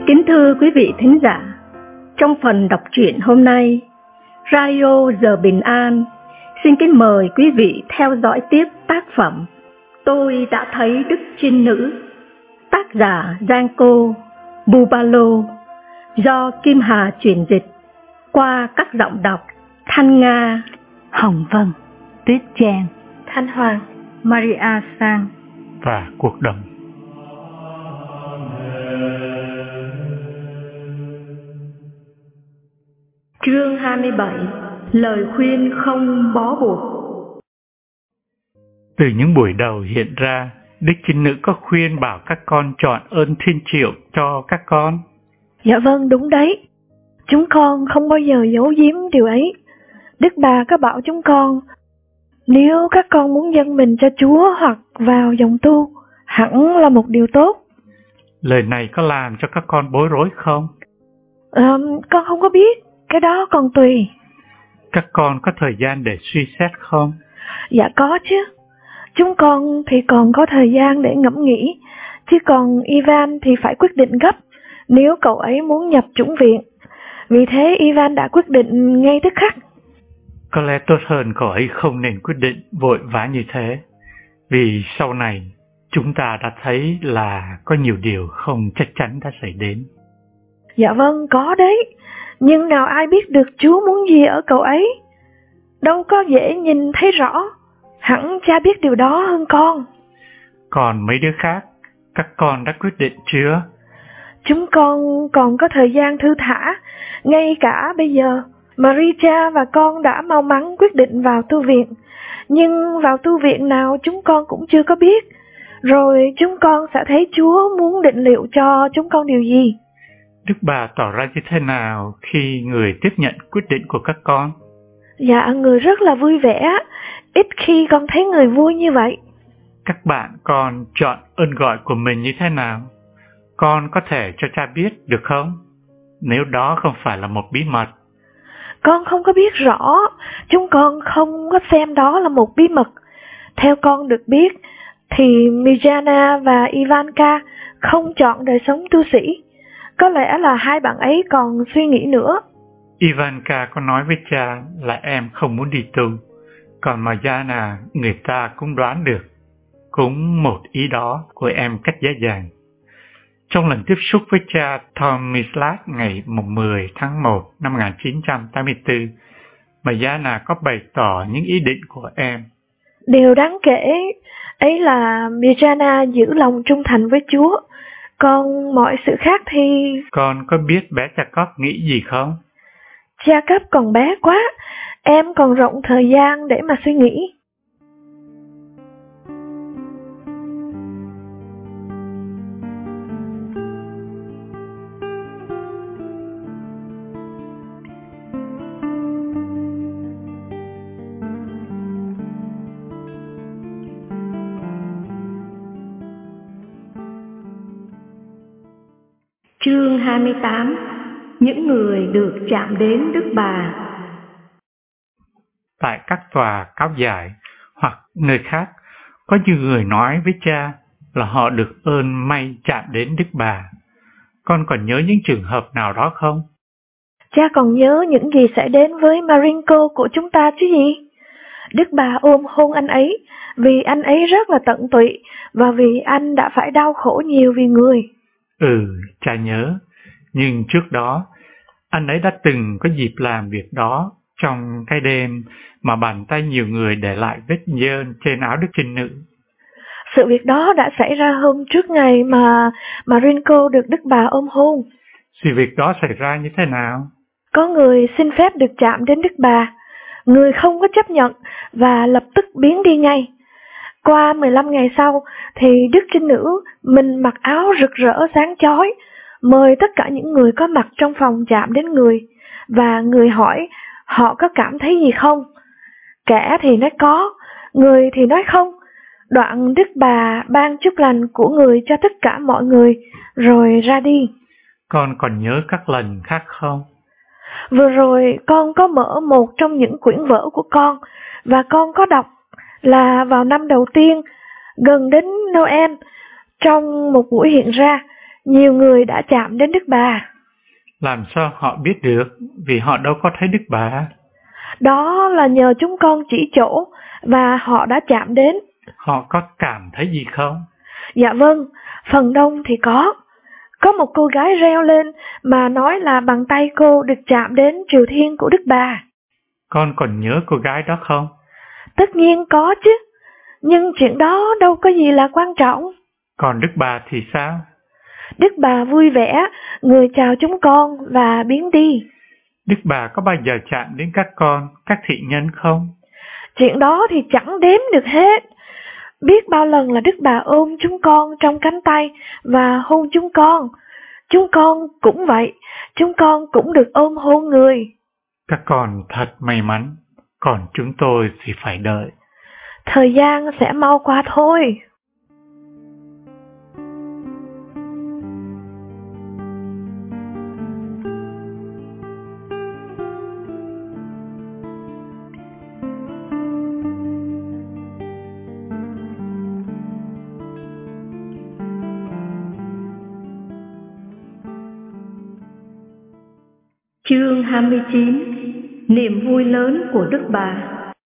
Kính thưa quý vị thính giả, trong phần đọc truyện hôm nay, Radio Giờ Bình An xin kính mời quý vị theo dõi tiếp tác phẩm Tôi đã thấy Đức Trinh Nữ, tác giả Giang Cô, Bubalo, do Kim Hà chuyển dịch qua các giọng đọc Thanh Nga, Hồng Vân, Tuyết Trang, Thanh Hoàng, Maria Sang và Cuộc Đồng. Chương 27. Lời khuyên không bó buộc. Từ những buổi đầu hiện ra, Đức Trinh Nữ có khuyên bảo các con chọn ơn thiên triệu cho các con. Dạ vâng, đúng đấy. Chúng con không bao giờ giấu giếm điều ấy. Đức bà có bảo chúng con, nếu các con muốn dâng mình cho Chúa hoặc vào dòng tu, hẳn là một điều tốt. Lời này có làm cho các con bối rối không? Con không có biết, cái đó còn tùy. Các con có thời gian để suy xét không? Dạ có chứ. Chúng con thì còn có thời gian để ngẫm nghĩ, chứ còn Ivan thì phải quyết định gấp nếu cậu ấy muốn nhập chủng viện. Vì thế Ivan đã quyết định ngay tức khắc. Có lẽ tốt hơn cậu ấy không nên quyết định vội vã như thế, vì sau này chúng ta đã thấy là có nhiều điều không chắc chắn đã xảy đến. Dạ vâng, có đấy. Nhưng nào ai biết được Chúa muốn gì ở cậu ấy? Đâu có dễ nhìn thấy rõ. Hẳn cha biết điều đó hơn con. Còn mấy đứa khác, các con đã quyết định chưa? Chúng con còn có thời gian thư thả. Ngay cả bây giờ, Maria và con đã mau mắn quyết định vào tu viện. Nhưng vào tu viện nào chúng con cũng chưa có biết. Rồi chúng con sẽ thấy Chúa muốn định liệu cho chúng con điều gì. Đức bà tỏ ra như thế nào khi người tiếp nhận quyết định của các con? Dạ, người rất là vui vẻ. Ít khi con thấy người vui như vậy. Các bạn con chọn ơn gọi của mình như thế nào? Con có thể cho cha biết được không? Nếu đó không phải là một bí mật. Con không có biết rõ. Chúng con không có xem đó là một bí mật. Theo con được biết thì Mirjana và Ivanka không chọn đời sống tu sĩ. Có lẽ là hai bạn ấy còn suy nghĩ nữa. Ivanka có nói với cha là em không muốn đi tu. Còn Mirjana người ta cũng đoán được. Cũng một ý đó của em cách dễ dàng. Trong lần tiếp xúc với cha Tomislas ngày 10 tháng 1 năm 1984, Mirjana có bày tỏ những ý định của em. Điều đáng kể ấy là Mirjana giữ lòng trung thành với Chúa. Còn mọi sự khác thì... Con có biết bé Jacob nghĩ gì không? Jacob còn bé quá, em còn rộng thời gian để mà suy nghĩ. Chương 28. Những người được chạm đến Đức Bà. Tại các tòa cáo giải hoặc nơi khác, có nhiều người nói với cha là họ được ơn may chạm đến Đức Bà. Con còn nhớ những trường hợp nào đó không? Cha còn nhớ những gì sẽ đến với Marinko của chúng ta chứ gì? Đức Bà ôm hôn anh ấy vì anh ấy rất là tận tụy và vì anh đã phải đau khổ nhiều vì người. Cha nhớ. Nhưng trước đó, anh ấy đã từng có dịp làm việc đó trong cái đêm mà bàn tay nhiều người để lại vết nhơn trên áo Đức Trinh Nữ. Sự việc đó đã xảy ra hôm trước ngày mà Marinko được Đức Bà ôm hôn. Sự việc đó xảy ra như thế nào? Có người xin phép được chạm đến Đức Bà. Người không có chấp nhận và lập tức biến đi ngay. Qua 15 ngày sau thì Đức Trinh Nữ mình mặc áo rực rỡ sáng chói, mời tất cả những người có mặt trong phòng chạm đến người, và người hỏi họ có cảm thấy gì không. Kẻ thì nói có, người thì nói không. Đoạn Đức Bà ban chúc lành của người cho tất cả mọi người, rồi ra đi. Con còn nhớ các lần khác không? Vừa rồi con có mở một trong những quyển vở của con, và con có đọc là vào năm đầu tiên, gần đến Noel, trong một buổi hiện ra, Nhiều người đã chạm đến Đức Bà. Làm sao họ biết được, vì họ đâu có thấy Đức Bà. Đó là nhờ chúng con chỉ chỗ và họ đã chạm đến. Họ có cảm thấy gì không? Dạ vâng, phần đông thì có. Có một cô gái reo lên mà nói là bàn tay cô được chạm đến triều thiên của Đức Bà. Con còn nhớ cô gái đó không? Tất nhiên có chứ, nhưng chuyện đó đâu có gì là quan trọng. Còn Đức Bà thì sao? Đức Bà vui vẻ, người chào chúng con và biến đi. Đức Bà có bao giờ chạm đến các con, các thị nhân không? Chuyện đó thì chẳng đếm được hết. Biết bao lần là Đức Bà ôm chúng con trong cánh tay và hôn chúng con. Chúng con cũng vậy, chúng con cũng được ôm hôn người. Các con thật may mắn, còn chúng tôi thì phải đợi. Thời gian sẽ mau qua thôi. Chương 29. Niềm vui lớn của Đức Bà.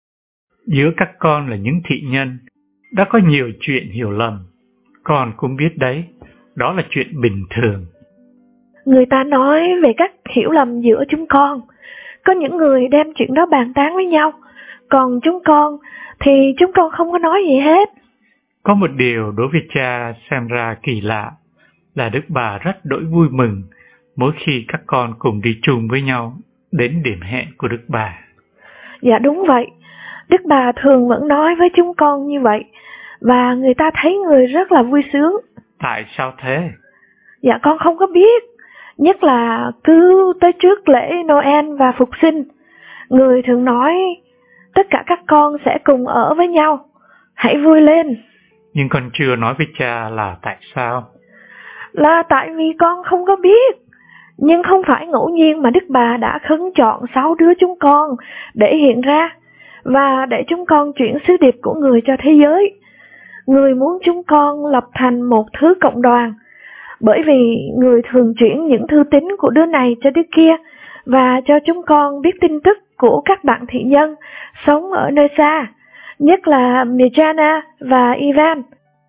Giữa các con là những thị nhân, đã có nhiều chuyện hiểu lầm. Con cũng biết đấy, đó là chuyện bình thường. Người ta nói về các hiểu lầm giữa chúng con. Có những người đem chuyện đó bàn tán với nhau, còn chúng con thì chúng con không có nói gì hết. Có một điều đối với cha xem ra kỳ lạ, là Đức Bà rất đỗi vui mừng mỗi khi các con cùng đi chung với nhau đến điểm hẹn của Đức Bà. Dạ đúng vậy, Đức Bà thường vẫn nói với chúng con như vậy, và người ta thấy người rất là vui sướng. Tại sao thế? Dạ con không có biết, nhất là cứ tới trước lễ Noel và Phục sinh, người thường nói tất cả các con sẽ cùng ở với nhau, hãy vui lên. Nhưng con chưa nói với cha là tại sao? Là tại vì con không có biết. Nhưng không phải ngẫu nhiên mà Đức Bà đã khấn chọn 6 đứa chúng con để hiện ra, và để chúng con chuyển sứ điệp của người cho thế giới. Người muốn chúng con lập thành một thứ cộng đoàn, bởi vì người thường chuyển những thư tín của đứa này cho đứa kia, và cho chúng con biết tin tức của các bạn thị nhân sống ở nơi xa, nhất là Mirjana và Ivan.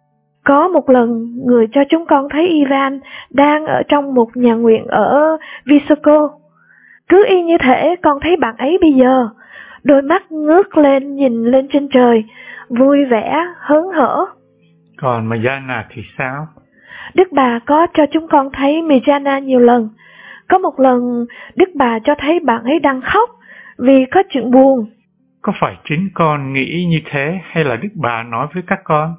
Có một lần, người cho chúng con thấy Ivan đang ở trong một nhà nguyện ở Visoko. Cứ y như thể con thấy bạn ấy bây giờ, đôi mắt ngước lên nhìn lên trên trời, vui vẻ, hớn hở. Còn Mirjana thì sao? Đức Bà có cho chúng con thấy Mirjana nhiều lần. Có một lần, Đức Bà cho thấy bạn ấy đang khóc vì có chuyện buồn. Có phải chính con nghĩ như thế hay là Đức Bà nói với các con?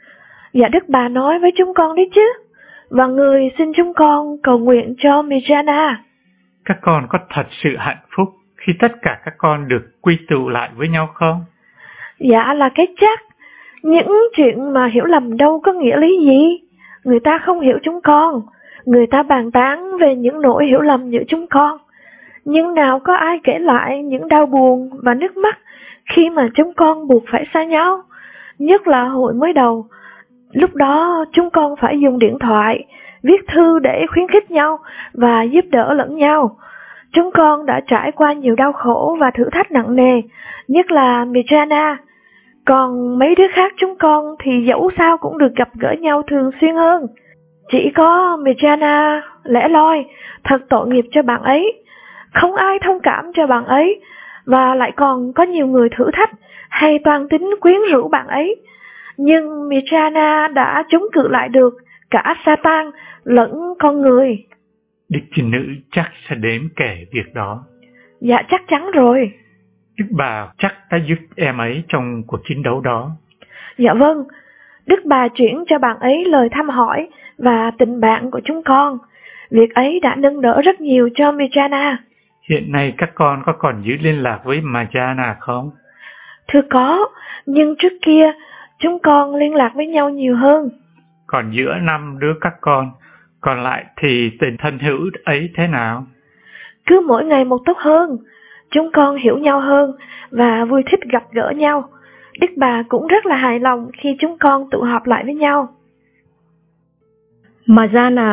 Dạ Đức Bà nói với chúng con đấy chứ. Và người xin chúng con cầu nguyện cho Mirjana. Các con có thật sự hạnh phúc khi tất cả các con được quy tụ lại với nhau không? Dạ là cái chắc. Những chuyện mà hiểu lầm đâu có nghĩa lý gì. Người ta không hiểu chúng con. Người ta bàn tán về những nỗi hiểu lầm giữa chúng con. Nhưng nào có ai kể lại những đau buồn và nước mắt khi mà chúng con buộc phải xa nhau. Nhất là hồi mới đầu. Lúc đó chúng con phải dùng điện thoại, viết thư để khuyến khích nhau và giúp đỡ lẫn nhau. Chúng con đã trải qua nhiều đau khổ và thử thách nặng nề, nhất là Mirjana. Còn mấy đứa khác chúng con thì dẫu sao cũng được gặp gỡ nhau thường xuyên hơn. Chỉ có Mirjana lẻ loi, thật tội nghiệp cho bạn ấy. Không ai thông cảm cho bạn ấy, và lại còn có nhiều người thử thách hay toan tính quyến rũ bạn ấy. Nhưng Mirjana đã chống cự lại được cả Satan lẫn con người. Đức Trinh Nữ chắc sẽ đến kể việc đó. Dạ chắc chắn rồi. Đức Bà chắc đã giúp em ấy trong cuộc chiến đấu đó. Dạ vâng, Đức Bà chuyển cho bạn ấy lời thăm hỏi và tình bạn của chúng con. Việc ấy đã nâng đỡ rất nhiều cho Mirjana. Hiện nay các con có còn giữ liên lạc với Mirjana không? Thưa có, nhưng trước kia chúng con liên lạc với nhau nhiều hơn. Còn giữa 5 đứa các con, còn lại thì tình thân hữu ấy thế nào? Cứ mỗi ngày một tốt hơn, chúng con hiểu nhau hơn và vui thích gặp gỡ nhau. Đức Bà cũng rất là hài lòng khi chúng con tụ họp lại với nhau. Mirjana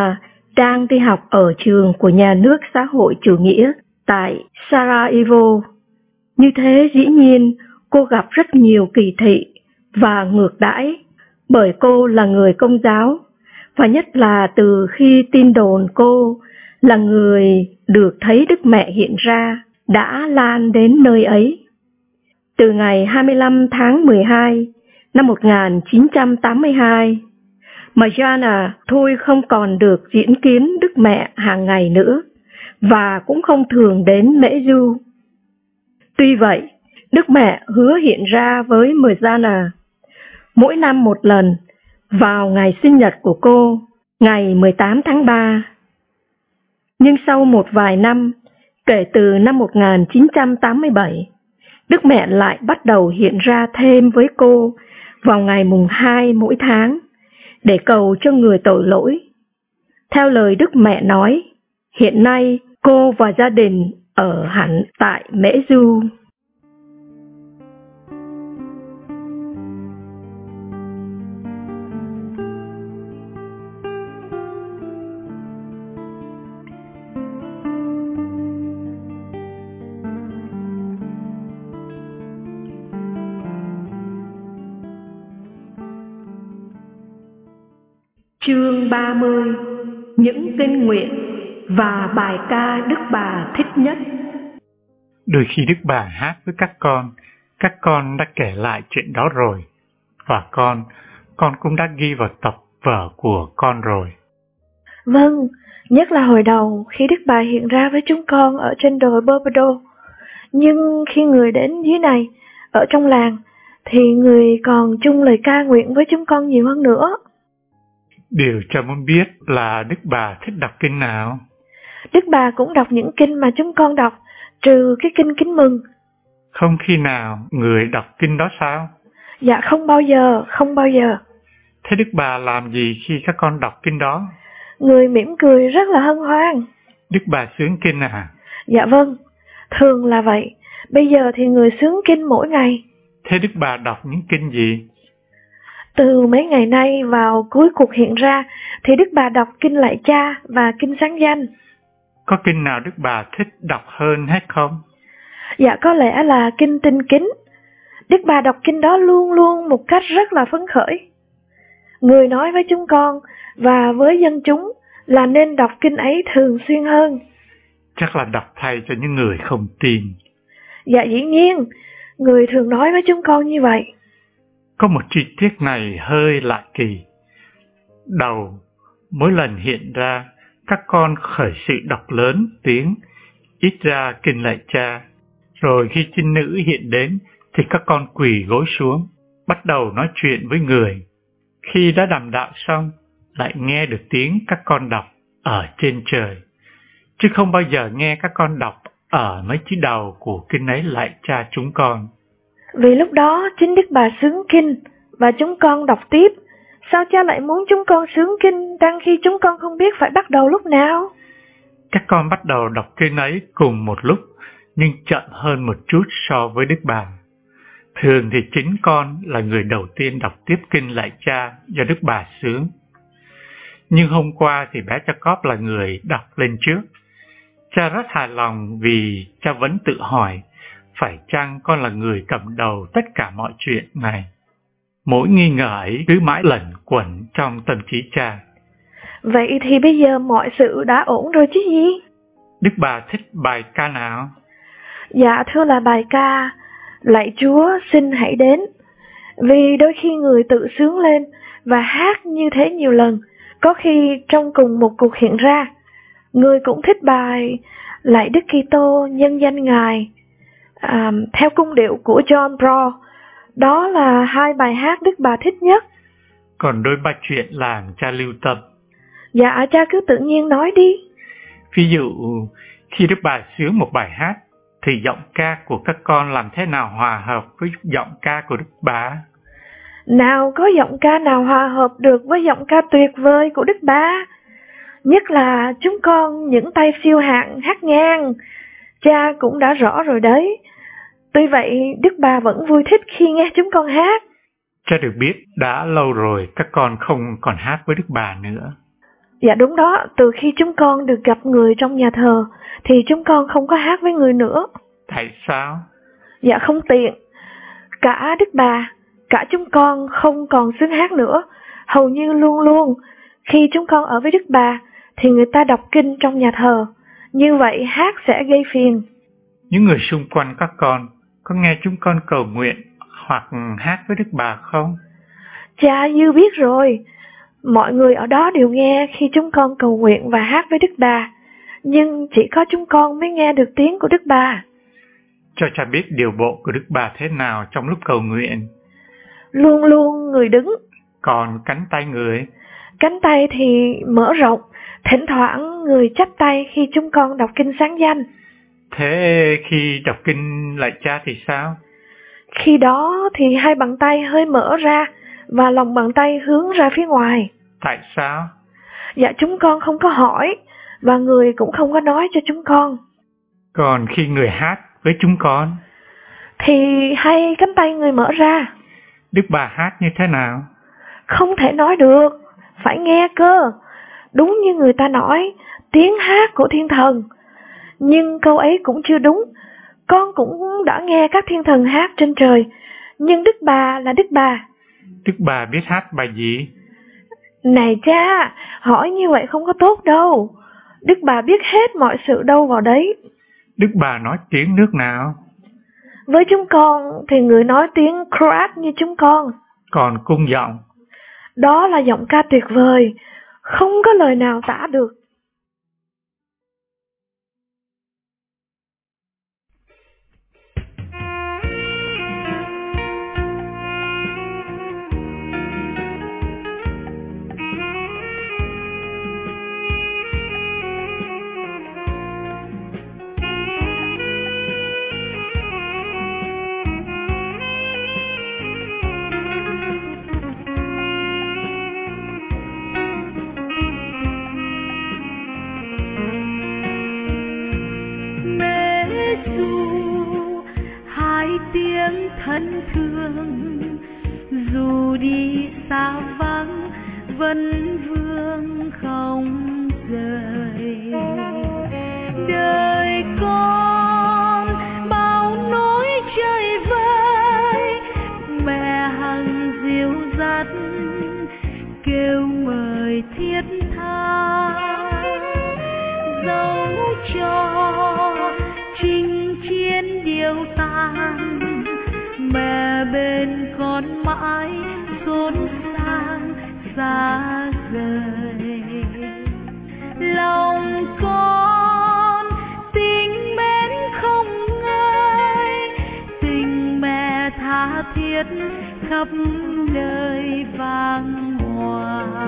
đang đi học ở trường của nhà nước xã hội chủ nghĩa tại Sarajevo. Như thế dĩ nhiên cô gặp rất nhiều kỳ thị và ngược đãi bởi cô là người Công giáo, và nhất là từ khi tin đồn cô là người được thấy Đức Mẹ hiện ra đã lan đến nơi ấy. Từ ngày 25 tháng 12 năm 1982, Mariana thôi không còn được diễn kiến Đức Mẹ hàng ngày nữa và cũng không thường đến Mễ Du. Tuy vậy, Đức Mẹ hứa hiện ra với Mariana mỗi năm một lần vào ngày sinh nhật của cô, ngày 18 tháng 3. Nhưng sau một vài năm, kể từ năm 1987, Đức Mẹ lại bắt đầu hiện ra thêm với cô vào ngày mùng 2 mỗi tháng để cầu cho người tội lỗi. Theo lời Đức Mẹ nói, hiện nay cô và gia đình ở hẳn tại Mễ Du. Chương 30. Những kinh nguyện và bài ca Đức Bà thích nhất. Đôi khi Đức Bà hát với các con đã kể lại chuyện đó rồi, và con cũng đã ghi vào tập vở của con rồi. Vâng, nhất là hồi đầu khi Đức Bà hiện ra với chúng con ở trên đồi Bobado. Nhưng khi người đến dưới này, ở trong làng, thì người còn chung lời ca nguyện với chúng con nhiều hơn nữa. Điều cha muốn biết là Đức Bà thích đọc kinh nào? Đức Bà cũng đọc những kinh mà chúng con đọc, trừ cái kinh Kính Mừng. Không khi nào người đọc kinh đó sao? Dạ không bao giờ. Thế Đức Bà làm gì khi các con đọc kinh đó? Người mỉm cười rất là hân hoan. Đức Bà xướng kinh à? Dạ vâng, thường là vậy. Bây giờ thì người xướng kinh mỗi ngày. Thế Đức Bà đọc những kinh gì? Từ mấy ngày nay vào cuối cuộc hiện ra thì Đức Bà đọc kinh Lạy Cha và kinh Sáng Danh. Có kinh nào Đức Bà thích đọc hơn hết không? Dạ có lẽ là kinh Tinh Kính. Đức Bà đọc kinh đó luôn luôn một cách rất là phấn khởi. Người nói với chúng con và với dân chúng là nên đọc kinh ấy thường xuyên hơn. Chắc là đọc thay cho những người không tin. Dạ dĩ nhiên, người thường nói với chúng con như vậy. Có một chi tiết này hơi lạ kỳ. Đầu, mỗi lần hiện ra, các con khởi sự đọc lớn tiếng, ít ra kinh Lạy Cha. Rồi khi trinh nữ hiện đến, thì các con quỳ gối xuống, bắt đầu nói chuyện với người. Khi đã đàm đạo xong, lại nghe được tiếng các con đọc ở trên trời. Chứ không bao giờ nghe các con đọc ở mấy chữ đầu của kinh ấy Lạy Cha chúng con. Vì lúc đó chính Đức Bà xướng kinh và chúng con đọc tiếp. Sao cha lại muốn chúng con xướng kinh đang khi chúng con không biết phải bắt đầu lúc nào? Các con bắt đầu đọc kinh ấy cùng một lúc, nhưng chậm hơn một chút so với Đức Bà. Thường thì chính con là người đầu tiên đọc tiếp kinh Lạy Cha do Đức Bà xướng. Nhưng hôm qua thì bé Jacob là người đọc lên trước. Cha rất hài lòng vì cha vẫn tự hỏi, phải chăng con là người cầm đầu tất cả mọi chuyện này? Mỗi nghi ngờ ấy cứ mãi lẩn quẩn trong tâm trí cha. Vậy thì bây giờ mọi sự đã ổn rồi chứ gì? Đức Bà thích bài ca nào? Dạ thưa là bài ca Lạy Chúa xin hãy đến. Vì đôi khi người tự sướng lên và hát như thế nhiều lần. Có khi trong cùng một cuộc hiện ra, người cũng thích bài Lạy Đức Kitô nhân danh Ngài theo cung điệu của John Paul. Đó là hai bài hát Đức Bà thích nhất. Còn đôi ba chuyện làng cha lưu tâm. Dạ cha cứ tự nhiên nói đi. Ví dụ khi Đức Bà xướng một bài hát thì giọng ca của các con làm thế nào hòa hợp với giọng ca của Đức Bà? Nào có giọng ca nào hòa hợp được với giọng ca tuyệt vời của Đức Bà. Nhất là chúng con những tay siêu hạng hát ngang. Cha cũng đã rõ rồi đấy. Tuy vậy Đức Bà vẫn vui thích khi nghe chúng con hát. Cha được biết đã lâu rồi các con không còn hát với Đức Bà nữa. Dạ đúng đó, từ khi chúng con được gặp người trong nhà thờ thì chúng con không có hát với người nữa. Tại sao? Dạ không tiện. Cả Đức Bà, cả chúng con không còn xứng hát nữa. Hầu như luôn luôn khi chúng con ở với Đức Bà thì người ta đọc kinh trong nhà thờ. Như vậy hát sẽ gây phiền. Những người xung quanh các con có nghe chúng con cầu nguyện hoặc hát với Đức Bà không? Cha Như biết rồi. Mọi người ở đó đều nghe khi chúng con cầu nguyện và hát với Đức Bà. Nhưng chỉ có chúng con mới nghe được tiếng của Đức Bà. Cho cha biết điều bộ của Đức Bà thế nào trong lúc cầu nguyện. Luôn luôn người đứng. Còn cánh tay người? Cánh tay thì mở rộng. Thỉnh thoảng người chắp tay khi chúng con đọc kinh sáng danh. Thế khi đọc kinh lại cha thì sao? Khi đó thì hai bàn tay hơi mở ra và lòng bàn tay hướng ra phía ngoài. Tại sao? Dạ chúng con không có hỏi và người cũng không có nói cho chúng con. Còn khi người hát với chúng con thì hai cánh tay người mở ra. Đức Bà hát như thế nào? Không thể nói được, phải nghe cơ. Đúng như người ta nói, tiếng hát của thiên thần. Nhưng câu ấy cũng chưa đúng. Con cũng đã nghe các thiên thần hát trên trời, nhưng Đức Bà là Đức Bà. Đức Bà biết hát bài gì? Này cha, hỏi như vậy không có tốt đâu. Đức Bà biết hết mọi sự đâu vào đấy. Đức Bà nói tiếng nước nào? Với chúng con thì người nói tiếng Croat như chúng con. Còn cung giọng? Đó là giọng ca tuyệt vời, không có lời nào tả được. Thân thương dù đi xa vắng vẫn vương không rời. Đời con bao nỗi trời vơi, mẹ hằng dìu dắt kêu mời thiết tha. Dẫu cho chinh chiến điêu tàn, mẹ bên con mãi xốn sang xa rời. Lòng con tình mến không ngơi, tình mẹ tha thiết khắp nơi vang hòa.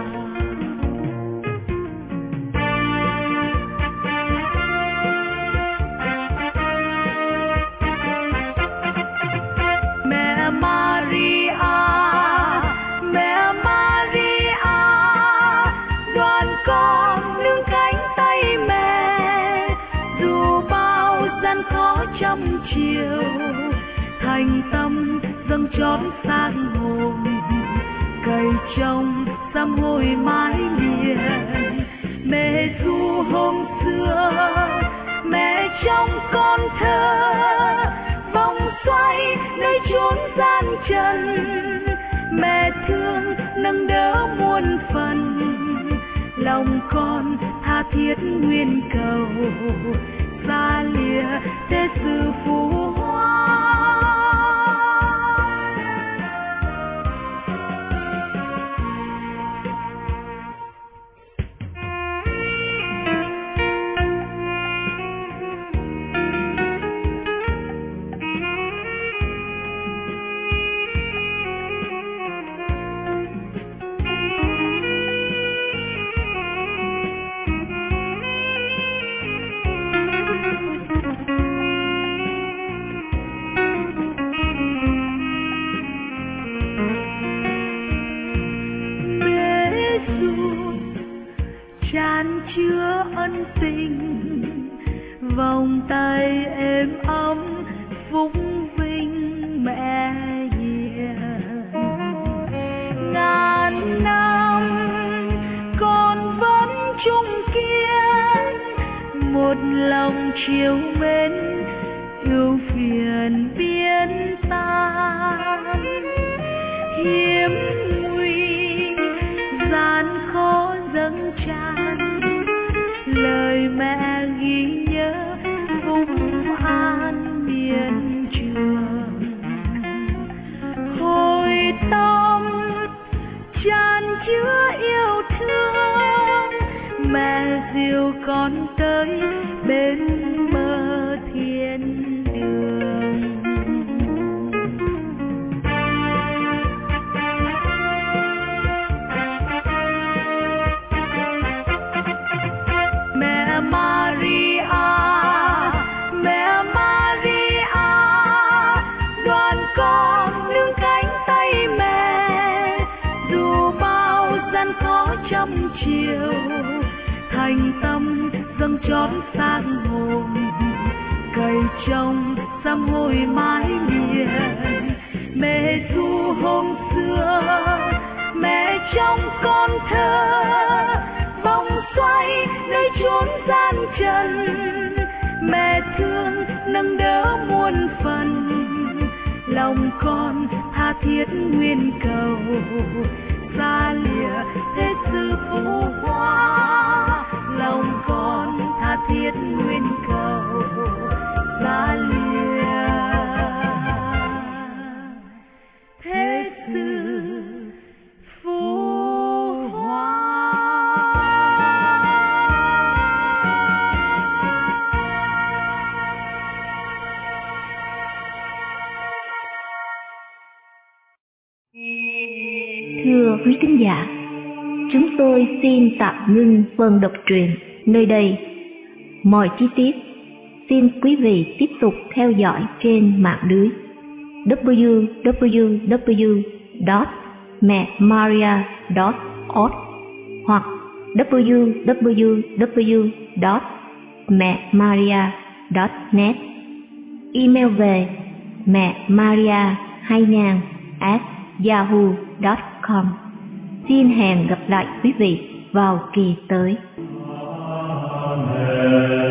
Chiều thành tâm dâng chót sang hồn, cày trồng sám hối mái liền. Mẹ ru hôm xưa, mẹ trong con thơ, vòng xoay nơi chốn gian trần. Mẹ thương nâng đỡ muôn phần, lòng con tha thiết nguyên cầu, xa lìa thế sự phù hoa. Chan chứa ân tình, vòng tay êm ấm phúc vinh mẹ hiền. Ngàn năm con vẫn chung kiên, một lòng chiều mến yêu phiền biến tan. Hiểm nguy gian khó dâng tràn, lời mẹ ghi nhớ vung an miền trường. Hồi tâm tràn chứa yêu thương, mẹ dìu con tới bên bờ thiên đường. Mẹ Maria, mẹ Maria, đoàn con nương cánh tay mẹ, dù bao gian khó trăm chiều, thành tâm dâng chón sang hồn. Cày trồng sám hối mái miền, mẹ ru hôm xưa, mẹ trong con thơ, vòng xoay nơi chốn gian trần. Mẹ thương nâng đỡ muôn phần, lòng con tha thiết nguyên cầu, xa lìa thế sự phú hoa. Lòng con tha thiết nguyên cầu, xa lìa thế sự phú hoa. Thưa quý thính giả, chúng tôi xin tạm ngưng phần đọc truyện nơi đây. Mọi chi tiết xin quý vị tiếp tục theo dõi trên mạng lưới www.memaria.org hoặc www.memaria.net. Email về memaria2000@yahoo.com. Xin hẹn gặp lại quý vị vào kỳ tới. Amen.